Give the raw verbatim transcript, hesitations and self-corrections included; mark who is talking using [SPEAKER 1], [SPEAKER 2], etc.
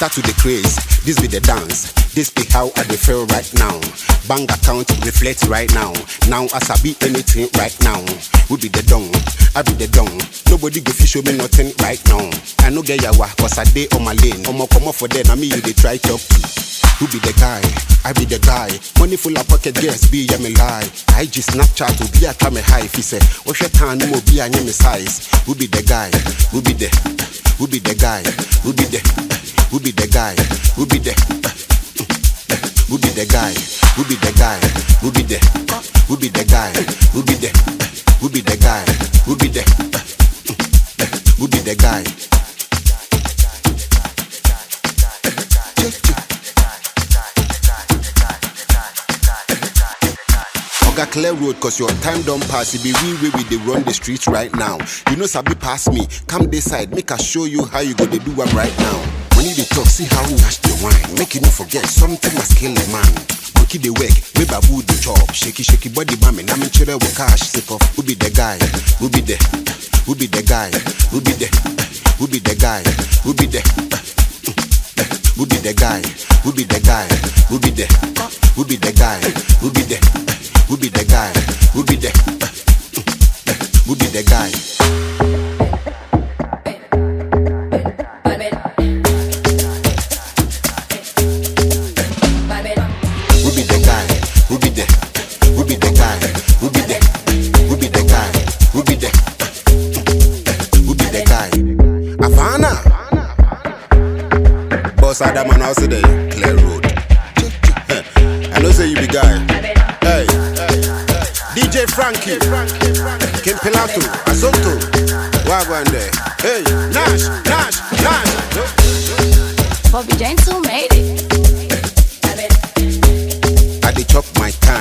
[SPEAKER 1] start to the craze. This be the dance. This be how I dey feel right now. Bank account reflect right now. Now as I be anything right now. We be the dong, I be the dong. Nobody go fi show me nothing right now. I no get yawa, cause I dey on my lane. Omo come off for them, I me you dey try talk to. Who be the guy? I be the guy. Money full of pocket, yes, be ya me lie. I just Snapchat to be a try me high. If he say, what's your time? No be a me size. Who be the guy? Who be the? Who be the guy? Who be the? Who be the guy? Who be the? Who be the guy? Who be the guy? Who be the? Who be the guy? Who be the? Who be the guy? Who be the? Who be the guy? Oga clear road, cause your time don't pass. It be we we we they run the streets right now. You know Sabi pass me, come this side, make I show you how you go to do one right now. When you dey talk, see how we mash the wine. Make you not forget, something must kill a man. Monkey the work, we babu the chop. Shaky shaky body mami, na me chere with cash. Sick off, who be the guy? Who be the? Who be the guy? Who be the? Who be the guy? Who be the? Who be the guy? Who be the guy? Who be the? Who be the guy? Who be the? Who be the guy? Who be the? Who be the guy? Who be the guy? Who be the? Who be the guy? Who be the? Who be the guy? Who be the? Who be the guy? Havana. Boss Adam and house today. Clear road. I know say you be guy. Hey. D J Frankie, Kim Pilato, Azonto, Wagwande, hey, Nash, Nash, Nash.
[SPEAKER 2] Bobby James who made it.
[SPEAKER 1] I dey chop my time.